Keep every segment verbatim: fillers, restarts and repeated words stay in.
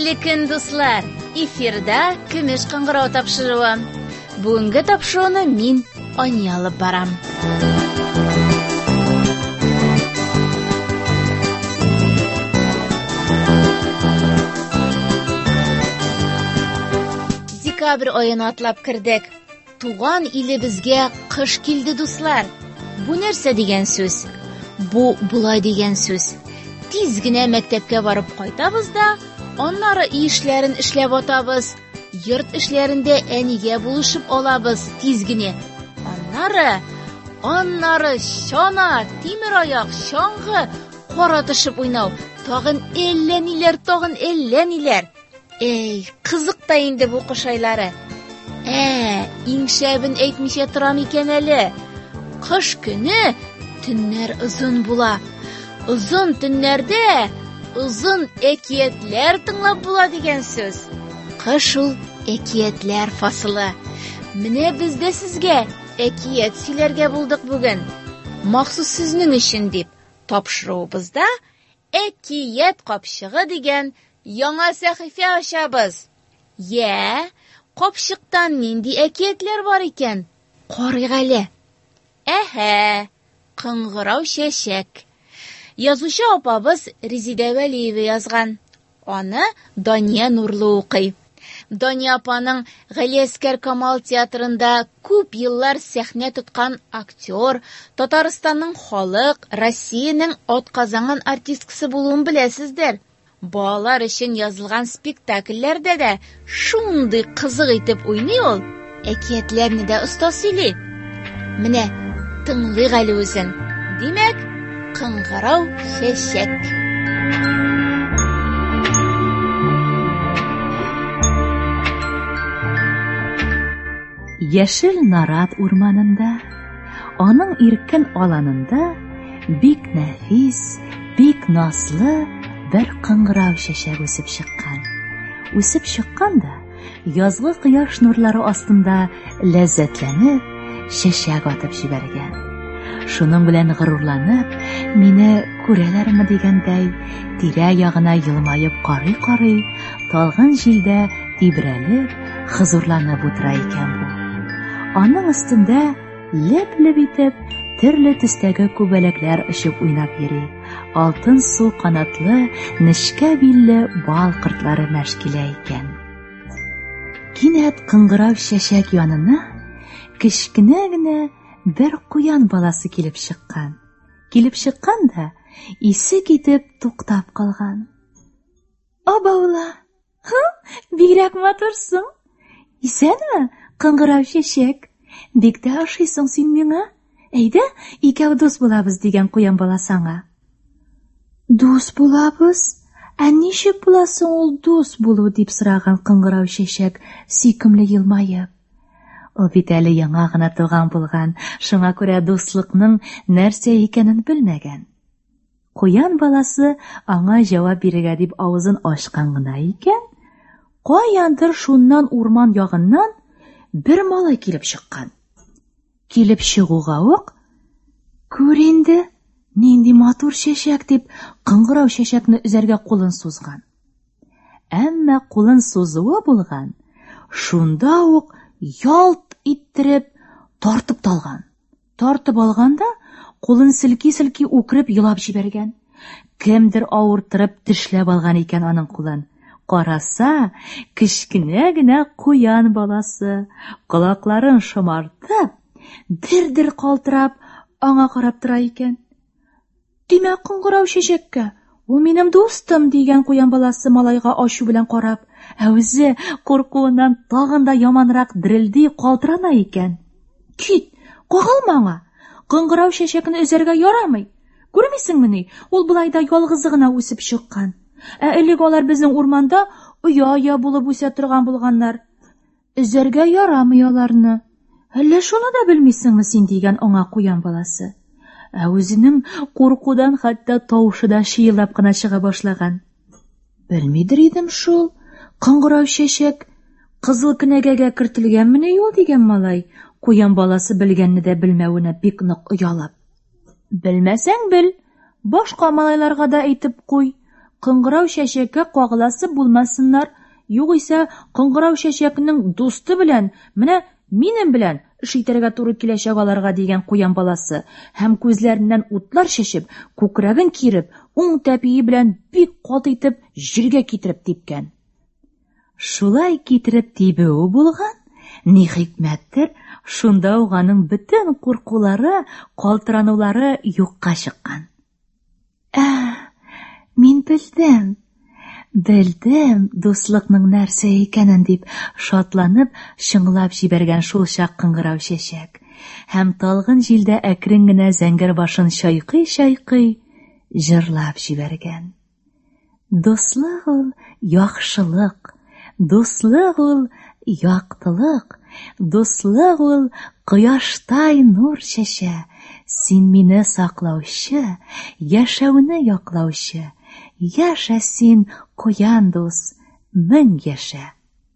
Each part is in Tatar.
Хәерле көн, дуслар! Эфирда Көмеш кыңгырау тапшыруы. Бүгенге тапшыруны мин Ания алып барам. Декабрь айына атлап кирдек. Туган илебезгә кыш килде, дуслар. Бу нәрсә дигән сүз? Бу булай дигән сүз. Тиз генә мәктәпкә барып кайтабыз да, аннары ишләрен эшләп атабыз. Йорт эшләрендә әнигә булышып алабыз тиз генә. Аннары, аннары чана, тимер аяк, чаңгы, каратышып уйнау. Тагын әллә ниләр, тагын әллә ниләр. Эй, кызык та инде бу кыш айлары. Ә, иң шәбен әйтмичә торам икән әле. Кыш көне төннәр озын була. Озын төннәрдә озын әкиятләр тыңлап була дигән сүз. Кыш ул әкиятләр фасылы. Менә без дә сезгә әкият сөйләргә булдык бүген. Махсус сезнең өчен дип тапшыруыбызда әкият капчыгы дигән яңа сәхифә ачабыз. Я, капчыктан нинди әкиятләр бар икән? Карыйк әле. Әһә, кыңгырау чәчәк. Язучы апабыз Резидә Вәлиева язган. Аны Дания Нурлы укый. Дания апаның Галиәскәр Камал театрында күп еллар сәхнә тоткан актер, Татарстанның халык, Россиянең атказанган артисткасы булуын беләсездер. Балалар өчен язылган спектакльләрдә дә шундый кызык итеп уйный ул. Әкиятләрне дә оста сөйли. Менә тыңлыйк әле үзен. Димәк, кыңгырау чәчәк. Яшел нарат урманында, аның иркен аланында бик нәфис, бик наслы бер кыңгырау чәчәк үсеп чыккан. Үсеп чыккан да, язгы кояш нурлары астында ләззәтләнеп, чәчәк атып җибәргән. Шуның белән горурланып, мине күрәләрме дигәндәй, тирә ягына елмаеп карый-карый, талгын җилдә тибрәлеп, хозурланып утыра икән бу. Аның өстендә леп-леп итеп төрле төстәге күбәләкләр очып уйнап йөри. Алтын су канатлы, нечкә билле бал кортлары мәшкилә икән. Кинәт кыңгырау чәчәк янына кечкенә генә бер куян баласы килеп чыккан. Килеп чыккан да, исе китеп туктап калган. Абаула, ха, бигрәк матурсың. Исәнме, кыңгырау чәчәк? Бик тә ашыйсың син миңа? Әйдә, икәү дус булабыз дигән куян баласы аңа. Дус булабыз? Ә ничек буласың ул дус булу дип сораган кыңгырау чәчәк сөйкемле елмаеп. Ул бит әле яңа гына туган булган, шуңа күрә дуслыкның нәрсә икәнен белмәгән. Куян баласы аңа җавап бирергә дип авызын ачкан гына икән, каяндыр шуннан урман ягыннан бер малай килеп чыккан. Килеп чыгуга ук, күр инде, нинди матур чәчәк дип кыңгырау чәчәкне үзәргә кулын сузган. Әмма кулын сузуы булган, шунда ук ялт иттереп тартып талган. Тартып алганда, кулын силки-силки үкреп елап җибәргән. Кемдер авыртырып тешләп алган икән аның кулын. Караса, кечкенә генә куян баласы, колакларын шомартып, дер-дер калтырап, аңа карап тора икән. Димәк, кыңгырау чәчәккә, ул минем дустым дигән куян баласы малайга ачу белән карап, ә үзе куркуыннан тагын да яманрак дерелди, калтырана икән. Кит, кагылма аңа. Кыңгырау чәчәкне өзәргә ярамый. Күрмисеңме ни, ул булай да ялгызы гына үсеп чыккан. Ә элек алар безнең урманда оя-оя булып үсә торган булганнар. Өзәргә ярамый аларны. Әллә шуны да белмисеңме син дигән аңа куян баласы. Ә үзенең куркудан хәтта тавышы да шыйлап кына чыга башлаган. Белмидер идем шул, кыңгырау чәчәк кызыл кенәгәгә кертелгәнме ул дигән малай, куян баласы белгәнне дә белмәвенә бик нык оялап. Белмәсәң бел, башка малайларга да әйтеп куй. кыңгырау чәчәккә кагыласы булмасыннар, югыйсә кыңгырау чәчәкнең дусты белән, менә минем белән эш итәргә туры киләчәк аларга дигән куян баласы һәм күзләреннән утлар чәчеп, күкрәген киреп, уң тәпие белән бик кат итеп җиргә китереп типкән. Шулай китереп тибеү булган, ни хикмәттер, шунда ук аның бөтен куркулары, калтыранулары юкка чыккан. Ә, мин белдем. Белдем, дуслыкның нәрсә икәнен дип шатланып, шыңлап җибәргән шул чак кыңгырау чәчәк. Һәм талгын җилдә әкрен генә зәңгәр башын чайкый-чайкый, җырлап җибәргән. Дуслык ул яхшылык, дуслык ул яктылык, дуслык ул кояштай нур чәчә. Син мине саклаучы, яшәүне яклаучы. Яшә син, куян дус, мең яшә.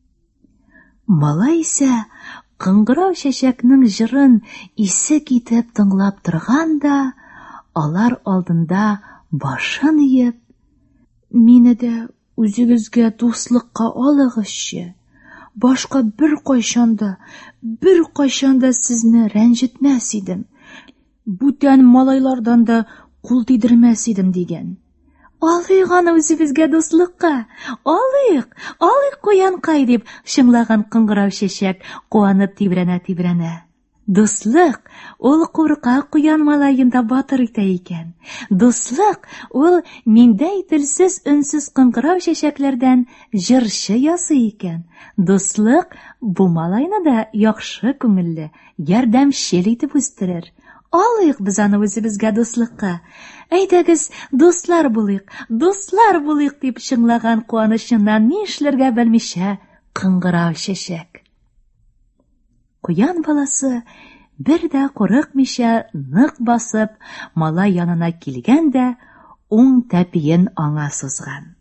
Малай исә кыңгырау чәчәкнең җырын исе китеп тыңлап торган да, алар алдында башын иеп, мине дә үзегезгә дуслыкка алыгызчы. Башка бер кайчанда, бер кайчанда сезне рәнҗетмәс идем. Бүтән малайлардан да кул тидермәс идем дигән. Алыйк аны үзебезгә дуслыкка, алыйк, алыйк куянкай дип шыңлаган кыңгырау чәчәк куанып тибрәнә-тибрәнә. Дуслык ул куркак куян малаенда батыр итә икән. Дуслык ул миндә телсез өнсез кыңгырау чәчәкләрдән җырчы ясый икән. Дуслык бу малайны да яхшы күңелле, ярдәмчел итеп үстерер. Алыйк без аны үзебезгә дуслыкка. Әйдәгез, дуслар булыйк, дуслар булыйк дип шыңлаган куанычыннан ни эшләргә белмичә кыңгырау чәчәк. Куян баласы бер дә курыкмыйча нык басып, малай янына килгән дә уң тәпиен аңа сузган.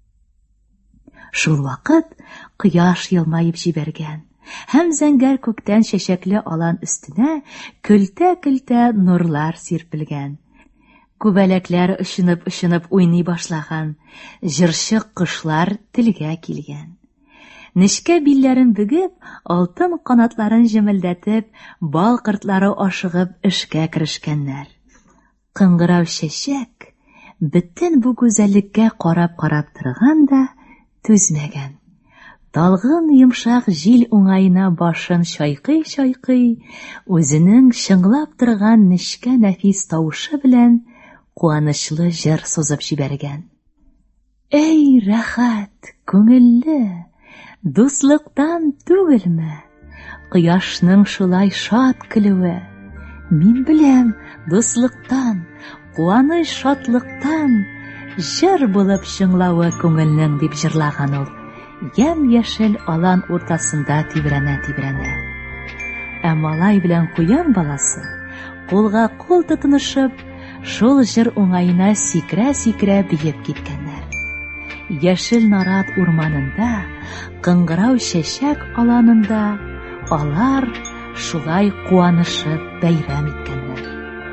Шул вакыт кояш елмаеп җибәргән. Һәм зәңгәр күктән чәчәкле алан өстенә көлтә-көлтә нурлар сирпелгән. Күбәләкләр ышынып-ышынып уйный башлаган, җырчы кошлар телгә килгән. Нечкә билләрен бөгеп, алтын канатларын җемелдәтеп, бал кортлары ашыгып эшкә керешкәннәр. Кыңгырау чәчәк бөтен бу гүзәллеккә карап-карап торган да түзмәгән. Талгын йомшак җил уңаена башын чайкый-чайкый, үзенең шыңлап торган нечкә нәфис тавышы белән куанычлы җыр сузып җибәргән. Эй, рәхәт, күңелле, дуслыктан түгелме, кояшның шулай шат көлүе. Мин беләм, дуслыктан, куаныч шатлыктан җыр булып шыңлавы күңелнең дип җырлаган ул. Ям-яшел алан уртасында тибрәнә-тибрәнә. Ә малай белән куян баласы, кулга кул тотынышып, шул җыр уңаена сикрә-сикрә биеп киткәннәр. Яшел нарат урманында, кыңгырау чәчәк аланында алар шулай куанышып бәйрәм иткәннәр.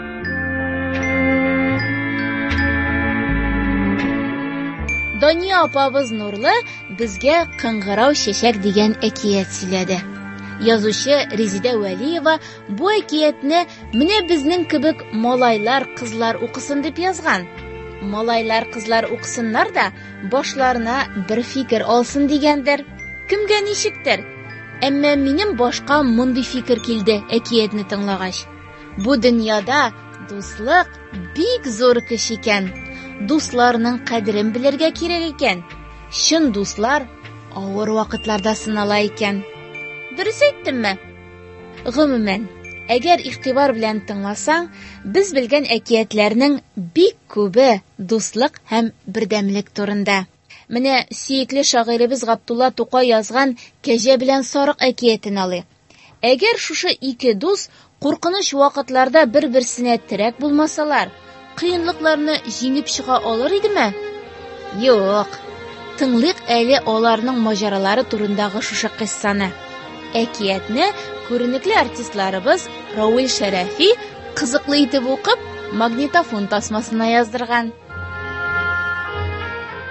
Дания апабыз Нурлы безгә кыңгырау чәчәк дигән әкият сөйләде. Язучы Резидә Вәлиева бу әкиятне менә безнең кебек малайлар, кызлар укысын дип язган. Малайлар, кызлар укысыннар да башларына бер фикер алсын дигәндер. Кемгә ничектер? Әмма минем башка мондый фикер килде әкиятне тыңлагач. Бу дөньяда дуслык бик зур көч икән. Дусларның кадерен белергә кирәк икән. Чын дуслар авыр вакытларда сынала икән. Дөрес әйттемме? Гомумән, әгәр игътибар белән тыңласаң, без белгән әкиятләрнең бик күбе дуслык һәм бердәмлек турында. Менә сөекле шагыйребез Габдулла Тукай язган Кәҗә белән Сарык әкиятен алыйк. Әгәр шушы ике дус куркыныч вакытларда бер-берсенә терәк булмасалар, кыенлыкларны җиңеп чыга алыр идеме? Юк. Тыңлыйк әле аларның маҗаралары турындагы шушы кыссаны. Әкиятне күренекле артистларыбыз Рауил Шәрәфи кызыклы итеп укып, магнитофон тасмасына яздырган.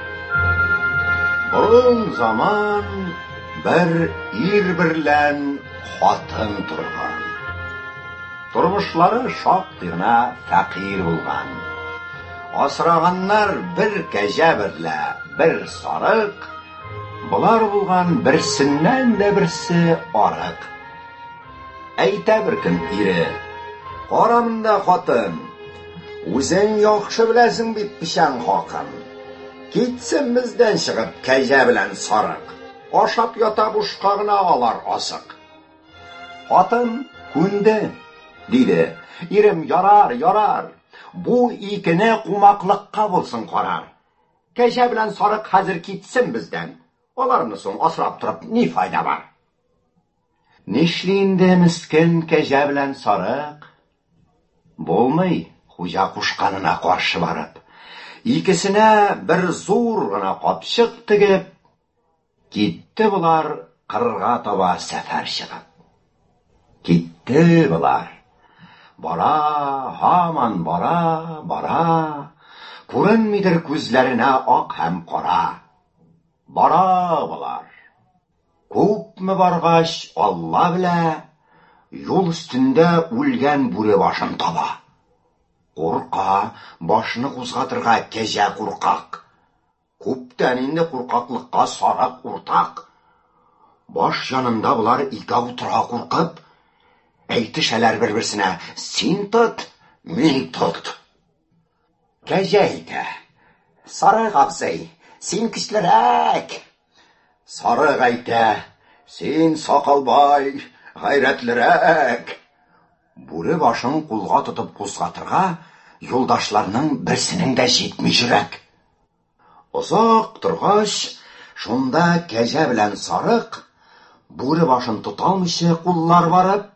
Ул заман бер ир берлән хатын торган. Тормышлары шактый гына фәкыйр булган. Асраганнар бер кәҗә берлә бер сарык. Булар булган берсеннән дә берсе арык. Әйтә бер көн ире: "Карамында хатын, үзең яхшы беләсең бит пишан хакын. Китсен бездән чыгып кәҗә белән сарык. Ашап ята бушка гына алар асык." Хатын күнде, диде: "Ирем, ярар, ярар. Бу икене кумаклыкка булсын карар. Кәҗә белән сарык хәзер китсен бездән. Аларны соң асрап торып ни файда бар?" Нишли инде мискин кәҗә белән сарык? Булмый, хуҗа кушканына каршы барып. Икесенә бер зур гына капчык тегеп, китте булар кырга таба сәфәр чыгып. Китте булар. Бара, һаман бара, бара. Күренмидер күзләренә ак һәм кара. Бара булар. Күпме баргач, Алла белә, юл өстендә үлгән бүре башын таба. Курка, башны кузгатырга кәҗә куркак. Күптән инде куркаклыкка сарык уртак. Баш янында булар икәү тора куркып, әйтешәләр бер-берсенә: "Син тот, мин тот." Кәҗә әйтә: "Сарык абзый, син көчлерәк." Сарык әйтә: "Син сакалбай, гайрәтлерәк." Бүре башын кулга тотып кузгатырга юлдашларның берсенең дә җитми йөрәк. Озак торгач, шунда кәҗә белән сарык, бүре башын тоталмыйча куллар барып,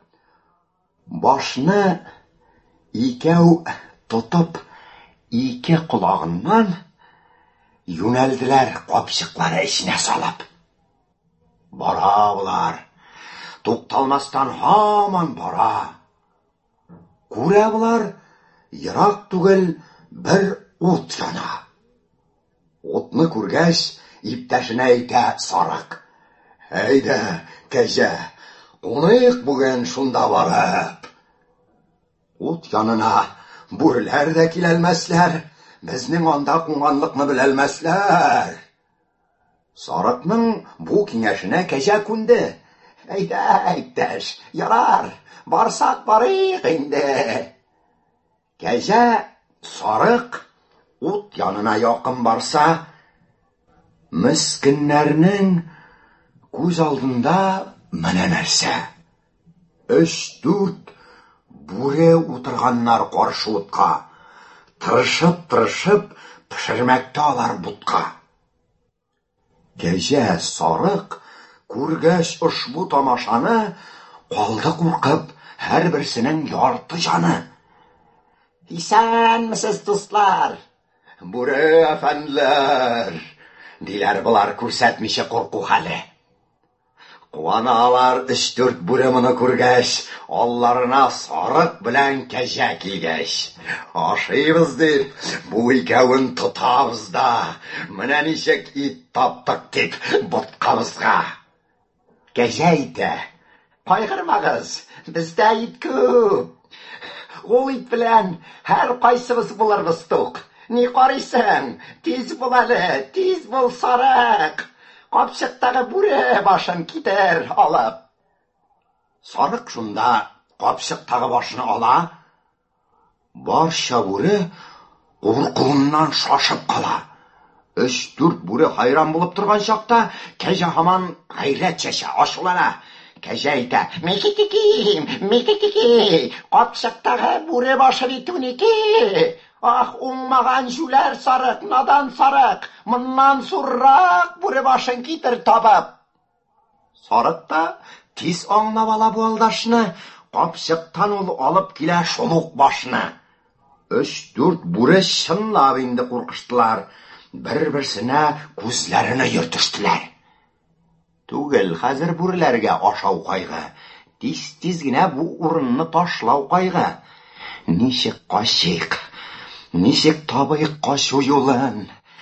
башны икәү тотып, ике колагыннан юнәлделәр капчыклары эченә салып. Бара булар, тукталмастан һаман бара. Күрә булар, ерак түгел бер ут яна. Утны күргәч, иптәшенә әйтә сарык: "Әйдә, кәҗә, куныйк бүген шунда барып." Ут янына бүреләр дә киләлмәсләр, безнең анда кунганлыкны беләлмәсләр. Сарыкның бу киңәшенә кәҗә күнде. "Әйдә, иптәш, ярар, барсак барыйк инде." Кәҗә, сарык ут янына якын барса, мискиннәрнең күз алдында менә нәрсә. Өч-дүрт бүре утырганнар каршы утка. Тырышып-тырышып пешермәктә алар бутка. Кәҗә, сарык күргәч ошбу тамашаны, калды куркып һәрберсенең ярты җаны. "Исәнмесез, дуслар?" "Бүре әфәндләр", диләр булар күрсәтмичә курку хәле. Куаналар өч-дүрт бүре моны күргәч, алларына сарык белән кәҗә килгәч. "Ашыйбыз дип, бу икәвен тотабыз да, менә ничек ит таптык дип боткабызга." Кәҗә әйтә: "Кайгырмагыз, бездә ит күп. Ул ит белән һәр кайсыбыз булырбыз тук. Ни карыйсың? Тиз бул әле, тиз бул сарык. Капчыктагы бүре башын китер алып." Сарык шунда капчыктагы башны ала. Барча бүре куркуыннан шашып кала. Өч-дүрт бүре хайран булып торган чакта, кәҗә һаман гайрәт чәчә, ачулана. Кәҗә әйтә: "Микикики, микикики, капчыктагы бүре башы бит унике. Ах, уңмаган жүләр сарык, надан сарык, моннан зуррак бүре башын китер табып." Сарык та тиз аңлап ала бу алдашны, капчыктан ул алып килә шулук башны. Өч-дүрт бүре чынлап инде куркыштылар, бер-берсенә күзләренә йөртештеләр. Түгел, хәзер бүреләргә ашау кайгы, тиз-тиз генә бу урынны ташлау кайгы. Ничек качыйк, ничек табыйк качу юлын?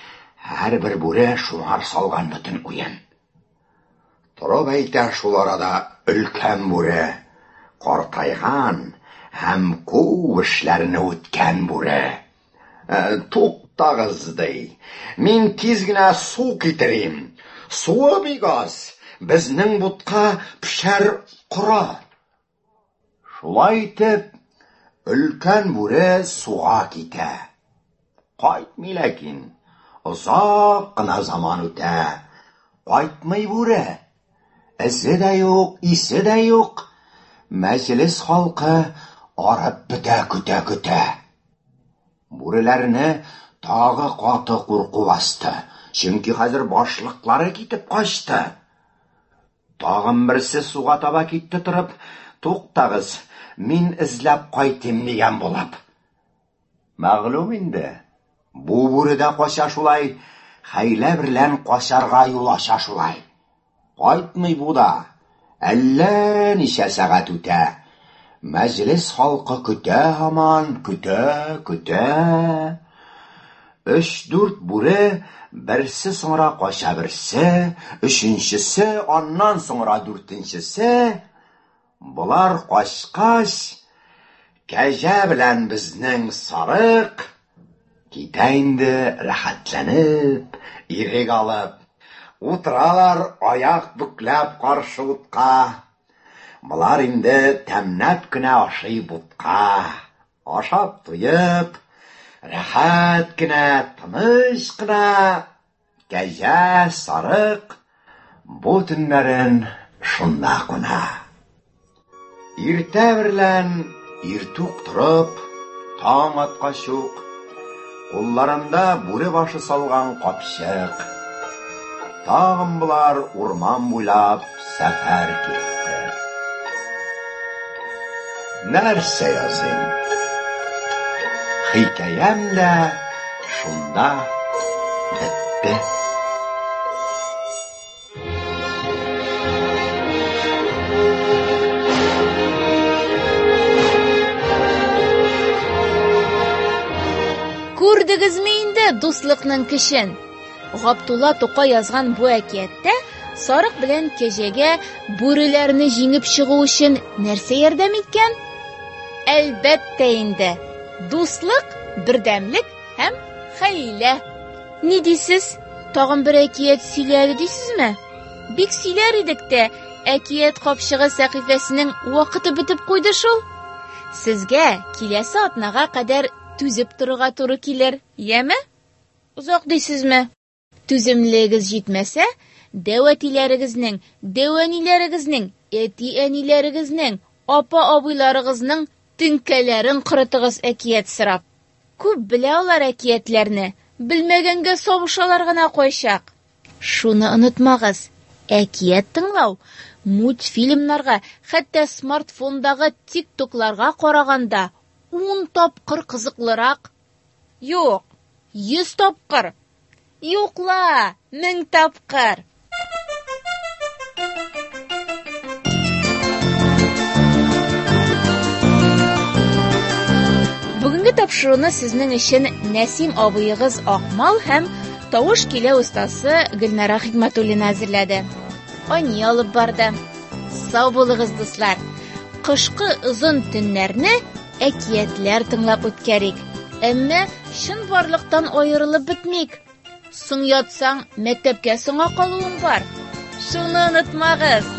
Һәрбер бүре шуңар салган бөтен уен. Торып әйтә шул арада өлкән бүре, картайган һәм күп эшләрне үткән бүре. Туктагыз ди, мин тиз генә су китерим. Суы бик аз, безнең бутка пешәр кора. Шулай итеп, өлкән бүре суга китә. Кайтмый ләкин, озак кына заман үтә. Кайтмый бүре. Эзе дә юк, исе дә юк. Мәҗлес халкы арып бетә көтә-көтә. Бүреләрне тагы каты курку басты. Чөнки хәзер башлыклары китеп качты. Тагын берсе суга таба китте торып, туктагыз, мин эзләп кайтым дигән булып. Мәгълүм инде. Бу бүре дә кача шулай, хәйлә берлән качарга юл ача шулай. Кайтмый бу да. Әллә ничә сәгать үтә. Мәҗлес халкы көтә һаман, көтә, көтә. Өч-дүрт бүре берсе соңра кача берсе, өченчесе, аннан соңра дүртенчесе. Булар качкач, кәҗә белән безнең сарык китә инде рәхәтләнеп, ирек алып. Утралар аяк бүкләп каршы утка. Булар инде тәмнәп кенә ашый бутка. Ашап туеп, рәхәт кенә, тыныч кына. Кәҗә, сарык бу төннәрен шунда куна. Иртә берлән иртүк торып, таң аткач ук, кулларында бүре башы салган капчык. Тагын булар урман буйлап сәфәр китте. Нәрсә языйм? Хикәям дә шунда бетте. Күрдегезме инде дуслыкның көчен? Габдулла Тукай язган бу әкияттә сарык белән кәҗәгә бүреләрне җиңеп чыгу өчен нәрсә ярдәм иткән? Әлбәттә инде, дуслык, бердәмлек һәм хәйлә. Ни дисез? Тагын бер әкият сөйләде дисезме? Бик сөйләр идек тә, әкият капчыгы сәхифәсенең вакыты бетеп куйды шул. Сезгә киләсе атнага кадәр түзеп торырга туры килер, яме? Узак дисезме? Түземлегез җитмәсә, дәвәтиләрегезнең, дәвәниләрегезнең, әти-әниләрегезнең, апа-абыйларыгызның төнкәләрен кырытыгыз әкият сырап. Күп белә алар әкиятләрне, белмәгәнгә сабышалар гына кайчак. Шуны онытмагыз, әкият тыңлау мультфильмнарга, хәтта смартфондагы тиктокларга караганда ун тапкыр кызыклырак. Юк, йөз тапкыр. Юкла, мең тапкыр. Бүгенге тапшыруны сезнең өчен Нәсим абыегыз Акмал һәм тавыш килә ustaсы Гөлнара Хикмәтуллина әзерләде. Ани алып барды. Сау булыгыз, дуслар. Кышкы озын төннәрне әкиятләр тыңлап үткәрик. Әмма чын барлыктан аерылып бетмик. Соң ятсаң, мәктәпкә соңга калуың бар. Шуны онытмагыз.